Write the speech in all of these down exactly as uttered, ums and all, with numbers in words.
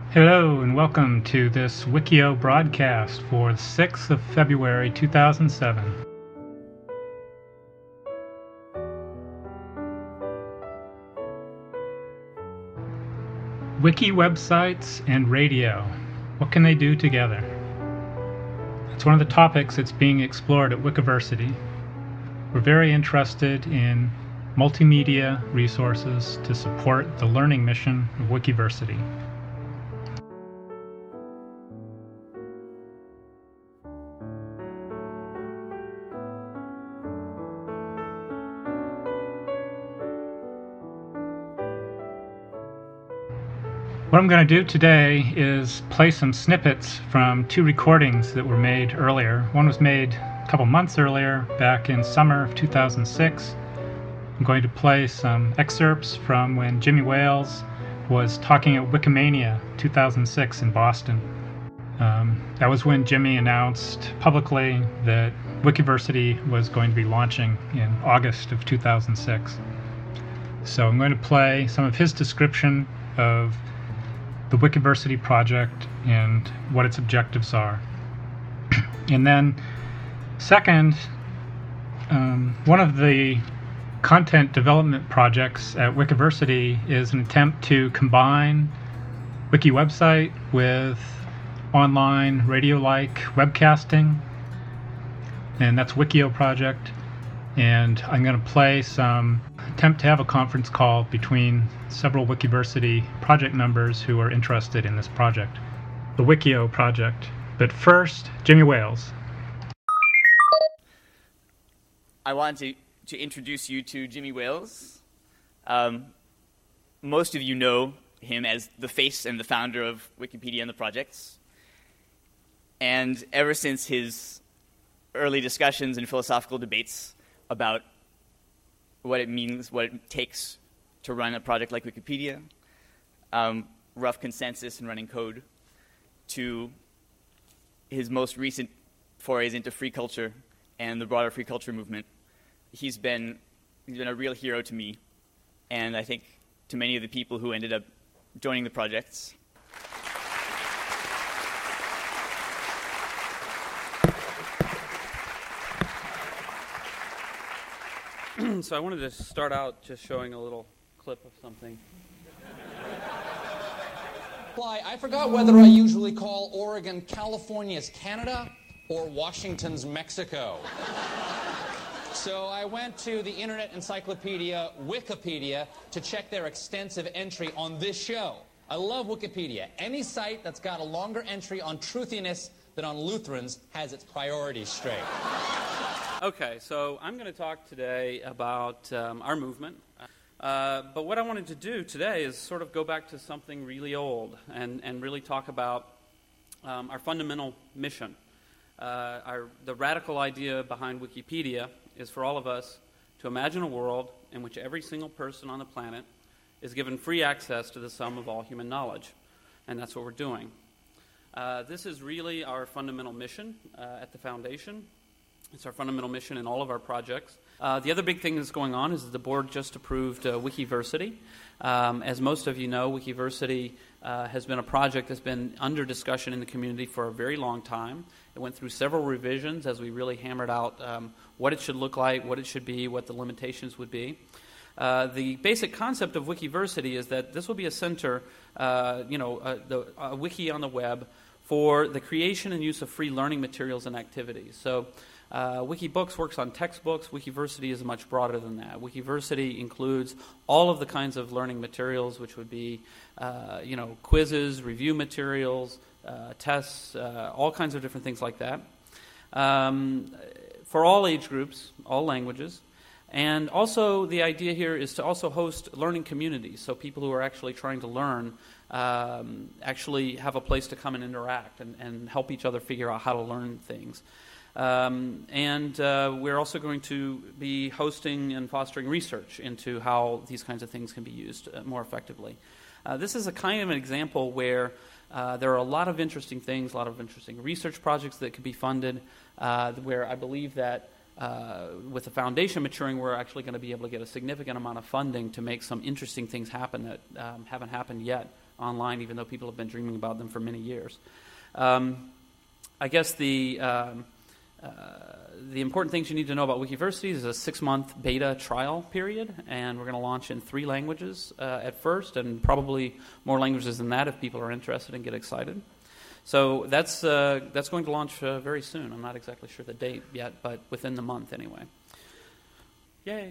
Hello and welcome to this Wikio broadcast for the sixth of February two thousand seven. Wiki websites and radio. What can they do together? It's one of the topics that's being explored at Wikiversity. We're very interested in multimedia resources to support the learning mission of Wikiversity. What I'm going to do today is play some snippets from two recordings that were made earlier. One was made a couple months earlier, back in summer of two thousand six. I'm going to play some excerpts from when Jimmy Wales was talking at Wikimania two thousand six in Boston. Um, that was when Jimmy announced publicly that Wikiversity was going to be launching in August of two thousand six. So I'm going to play some of his description of the Wikiversity project and what its objectives are. And then second, um, one of the content development projects at Wikiversity is an attempt to combine Wiki website with online radio-like webcasting, and that's Wikio project. And I'm going to play some attempt to have a conference call between several Wikiversity project members who are interested in this project, the Wikio project. But first, Jimmy Wales. I want to, to introduce you to Jimmy Wales. Um, most of you know him as the face and the founder of Wikipedia and the projects. And ever since his early discussions and philosophical debates about what it means, what it takes to run a project like Wikipedia, um, rough consensus and running code, to his most recent forays into free culture and the broader free culture movement. He's been, he's been a real hero to me, and I think to many of the people who ended up joining the projects. So I wanted to start out just showing a little clip of something. I forgot whether I usually call Oregon California's Canada or Washington's Mexico. So I went to the Internet Encyclopedia, Wikipedia, to check their extensive entry on this show. I love Wikipedia. Any site that's got a longer entry on truthiness than on Lutherans has its priorities straight. Okay, so I'm going to talk today about um, our movement. Uh, but what I wanted to do today is sort of go back to something really old and, and really talk about um, our fundamental mission. Uh, our, the radical idea behind Wikipedia is for all of us to imagine a world in which every single person on the planet is given free access to the sum of all human knowledge. And that's what we're doing. Uh, this is really our fundamental mission uh, at the Foundation. It's our fundamental mission in all of our projects. Uh, the other big thing that's going on is that the board just approved uh, Wikiversity. Um, as most of you know, Wikiversity uh, has been a project that's been under discussion in the community for a very long time. It went through several revisions as we really hammered out um, what it should look like, what it should be, what the limitations would be. Uh, the basic concept of Wikiversity is that this will be a center, uh, you know, uh, the, a wiki on the web for the creation and use of free learning materials and activities. So Uh, Wikibooks works on textbooks. Wikiversity is much broader than that. Wikiversity includes all of the kinds of learning materials, which would be, uh, you know, quizzes, review materials, uh, tests, uh, all kinds of different things like that, um, for all age groups, all languages. And also the idea here is to also host learning communities, so people who are actually trying to learn um, actually have a place to come and interact and, and help each other figure out how to learn things. Um, and uh, we're also going to be hosting and fostering research into how these kinds of things can be used uh, more effectively. Uh, this is a kind of an example where uh, there are a lot of interesting things, a lot of interesting research projects that could be funded, uh, where I believe that uh, with the foundation maturing, we're actually going to be able to get a significant amount of funding to make some interesting things happen that um, haven't happened yet online, even though people have been dreaming about them for many years. Um, I guess the um, uh, the important things you need to know about Wikiversity is a six-month beta trial period, and we're going to launch in three languages uh, at first, and probably more languages than that if people are interested and get excited. So that's uh, that's going to launch uh, very soon. I'm not exactly sure the date yet, but within the month anyway. Yay!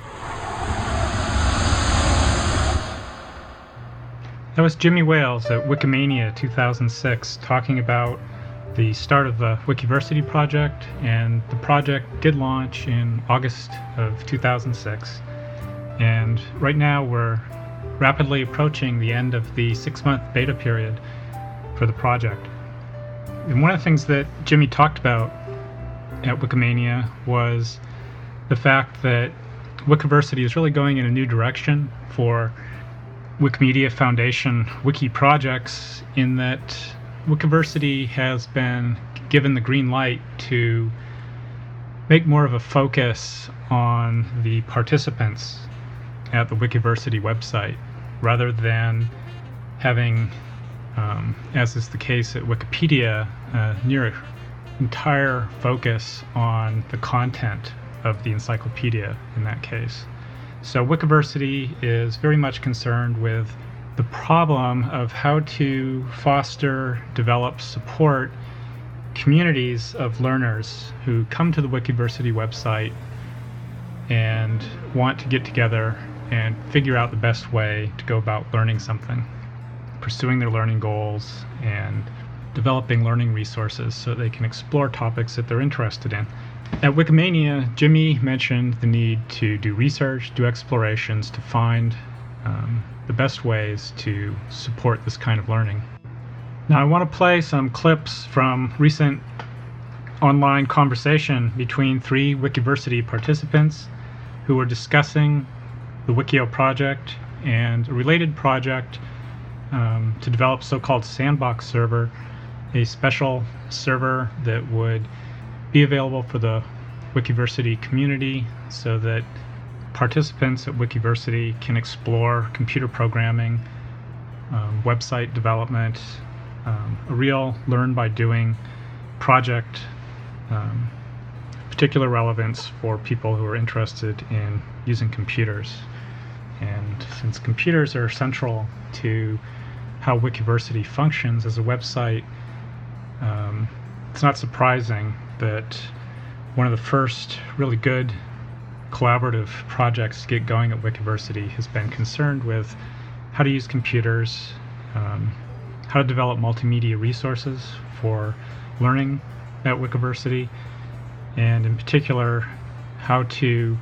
That was Jimmy Wales at Wikimania two thousand six talking about the start of the Wikiversity project, and the project did launch in August of two thousand six. And right now we're rapidly approaching the end of the six-month beta period for the project. And one of the things that Jimmy talked about at Wikimania was the fact that Wikiversity is really going in a new direction for Wikimedia Foundation wiki projects, in that Wikiversity has been given the green light to make more of a focus on the participants at the Wikiversity website, rather than having, um, as is the case at Wikipedia, a near entire focus on the content of the encyclopedia in that case. So Wikiversity is very much concerned with the problem of how to foster, develop, support communities of learners who come to the Wikiversity website and want to get together and figure out the best way to go about learning something, pursuing their learning goals, and developing learning resources so they can explore topics that they're interested in. At Wikimania, Jimmy mentioned the need to do research, do explorations to find um, the best ways to support this kind of learning. Now I want to play some clips from recent online conversation between three Wikiversity participants who were discussing the Wikio project and a related project um, to develop so-called Sandbox server, a special server that would be available for the Wikiversity community so that participants at Wikiversity can explore computer programming, um, website development, um, a real learn by doing project, um, particular relevance for people who are interested in using computers. And since computers are central to how Wikiversity functions as a website, um, it's not surprising that one of the first really good collaborative projects to get going at Wikiversity has been concerned with how to use computers, um, how to develop multimedia resources for learning at Wikiversity, and in particular how to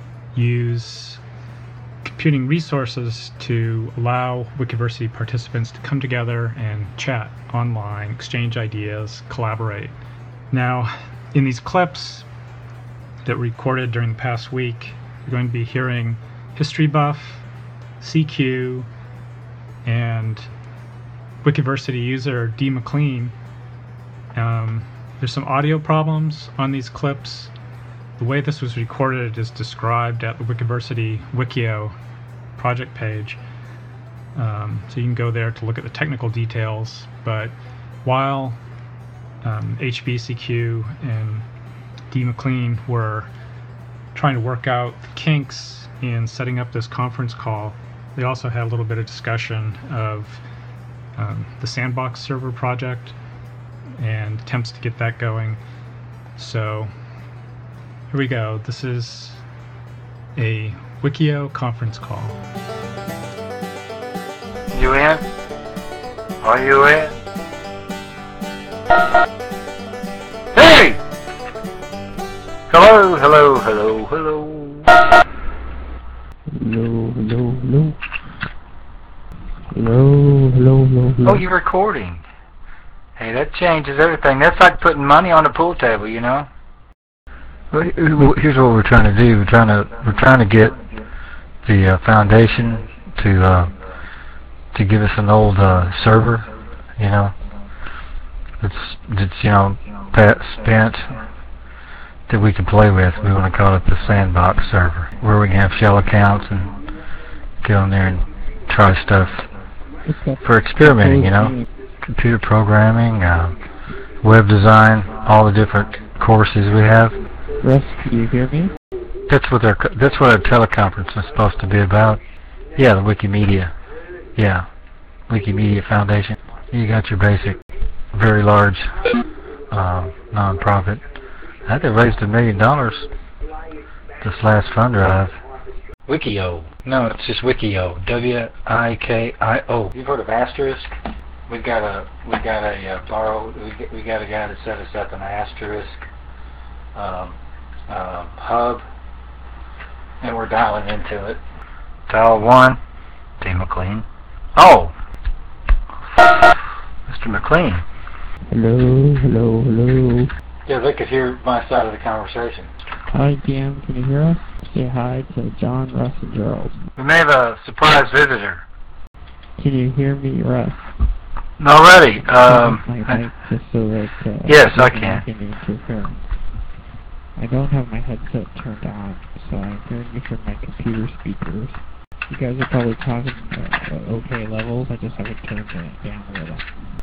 use computing resources to allow Wikiversity participants to come together and chat online, exchange ideas, collaborate. Now, in these clips that were recorded during the past week, you're going to be hearing History Buff, C Q, and Wikiversity user D. McLean. Um, there's some audio problems on these clips. The way this was recorded is described at the Wikiversity Wikio project page. Um, so you can go there to look at the technical details, but while um, H B C Q and D. McLean were trying to work out the kinks in setting up this conference call, they also had a little bit of discussion of um, the Sandbox server project and attempts to get that going. So here we go. This is a Wikio conference call. You in? Are you in? Hey! Hello, hello, hello, hello. Hello, hello, hello. Hello, hello, hello, hello. Oh, you're recording. Hey, that changes everything. That's like putting money on the pool table, you know? Well, here's what we're trying to do. We're trying to we're trying to get the uh, foundation to uh, to give us an old uh, server, you know. It's it's you know past spent that we can play with. We want to call it the Sandbox server, where we can have shell accounts and go in there and try stuff for experimenting, you know, computer programming, uh, web design, all the different courses we have. Russ, can you hear me? That's what our that's what our teleconference is supposed to be about. Yeah, the Wikimedia. Yeah, Wikimedia Foundation. You got your basic, very large um, non-profit. I think they raised a million dollars this last fund drive. Wikio. No, it's just Wikio. W I K I O. You've heard of Asterisk? We got a we got a uh, borrow. We get, we got a guy that set us up an Asterisk um, uh, hub, and we're dialing into it. Dial one. D. McLean. Oh, Mister McLean. Hello, hello, hello. Yeah, they could hear my side of the conversation. Hi, D M, can you hear us? Say hi to John, Russ, and Gerald. We may have a surprise visitor. Can you hear me, Russ? Already. Um, my mic just so that uh, yes, I can. can. Interference. I don't have my headset turned on, so I'm hearing you from my computer speakers. You guys are probably talking uh, okay levels. I just have it turned uh, down a little.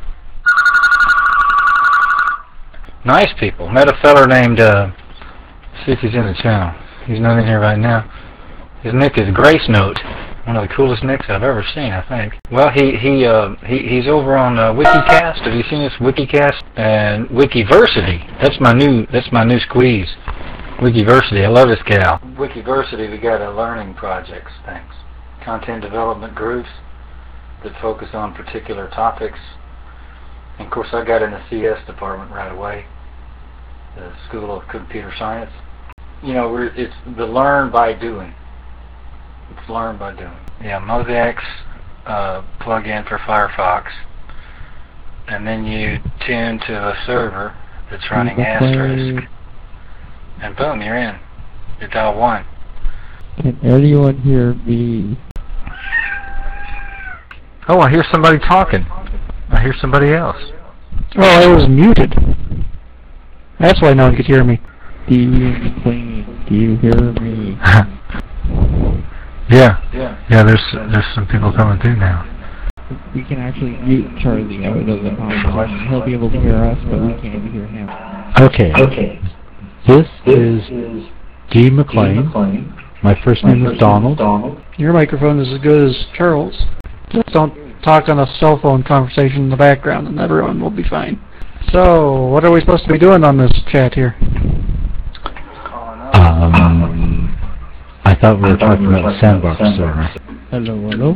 Nice people. Met a feller named, uh, see if he's in the channel. He's not in here right now. His nick is Grace Note. One of the coolest nicks I've ever seen, I think. Well, he he uh, he he's over on uh, Wikicast. Have you seen this Wikicast and Wikiversity? That's my new that's my new squeeze. Wikiversity. I love this gal. Wikiversity. We got a learning projects. Thanks. Content development groups that focus on particular topics. And of course, I got in the C S department right away. The School of Computer Science. You know, we're, it's the learn by doing. It's learn by doing. Yeah, Mosaics uh, plug-in for Firefox, and then you tune to a server that's running Asterisk, and boom, you're in. You're dial one. Can anyone hear me? Oh, I hear somebody talking. I hear somebody else. Oh, I was muted. That's why no one could hear me. Do you, do you hear me? Yeah, yeah, yeah. There's there's some people coming through now. We can actually mute Charlie out of the conversation. He'll be able to hear us, but we can't hear him. Okay. Okay. This is D. McLean. My first name is Donald. Your microphone is as good as Charles. Just don't talk on a cell phone conversation in the background, and everyone will be fine. So, what are we supposed to be doing on this chat here? Um, I thought we were talking about the sandbox server. Hello, hello.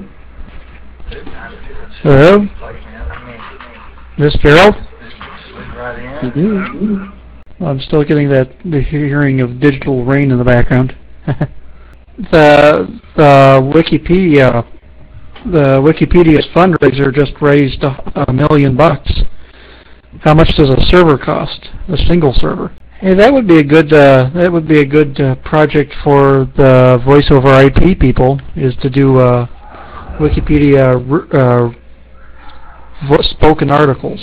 Hello? This Gerald? You do. I'm still getting that the hearing of digital rain in the background. the the Wikipedia the Wikipedia's fundraiser just raised a, a million bucks. How much does a server cost? A single server? Hey, that would be a good uh, that would be a good uh, project for the voice over I P people. Is to do uh, Wikipedia uh, spoken articles.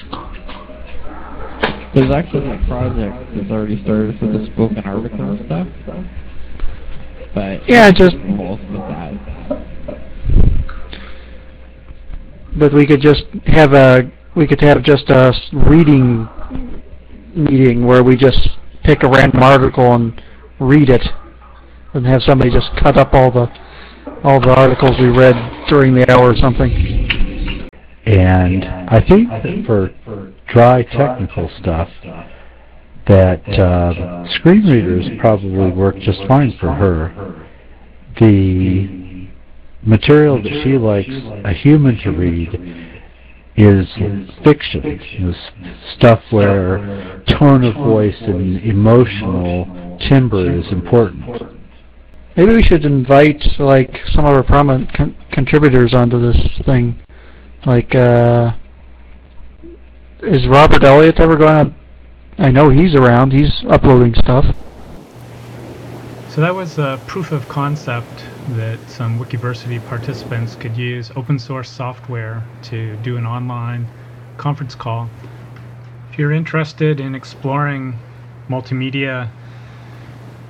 There's actually a project that's already started for the spoken article stuff. But yeah, just involved with that. But we could just have a we could have just a reading meeting where we just pick a random article and read it, and have somebody just cut up all the all the articles we read during the hour or something. And I think that for dry technical stuff, that uh, screen readers probably work just fine for her. The material that she likes a human to read is fiction, is stuff where tone of voice and emotional timbre is important. Maybe we should invite like some of our prominent con contributors onto this thing. Like, uh, is Robert Elliott ever going to? I know he's around. He's uploading stuff. So that was a proof of concept that some Wikiversity participants could use open source software to do an online conference call. If you're interested in exploring multimedia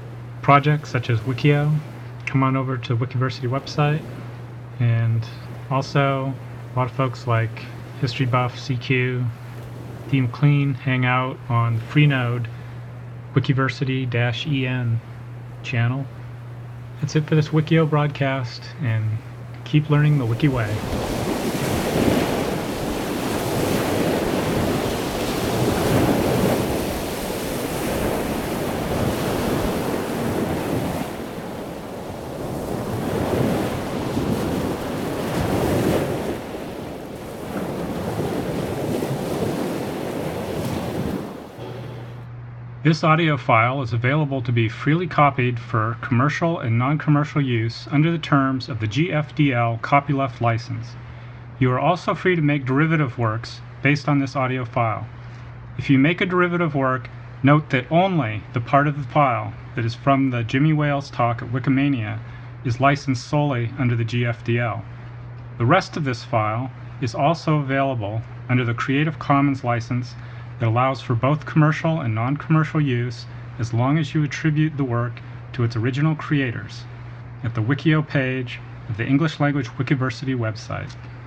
projects such as Wikio, come on over to the Wikiversity website and Also, a lot of folks like History Buff, C Q, D McLean hang out on the Freenode Wikiversity-E N channel. That's it for this Wikio broadcast, and keep learning the Wiki way. This audio file is available to be freely copied for commercial and non-commercial use under the terms of the G F D L copyleft license. You are also free to make derivative works based on this audio file. If you make a derivative work, note that only the part of the file that is from the Jimmy Wales talk at Wikimania is licensed solely under the G F D L. The rest of this file is also available under the Creative Commons license that allows for both commercial and non-commercial use as long as you attribute the work to its original creators at the Wikio page of the English Language Wikiversity website.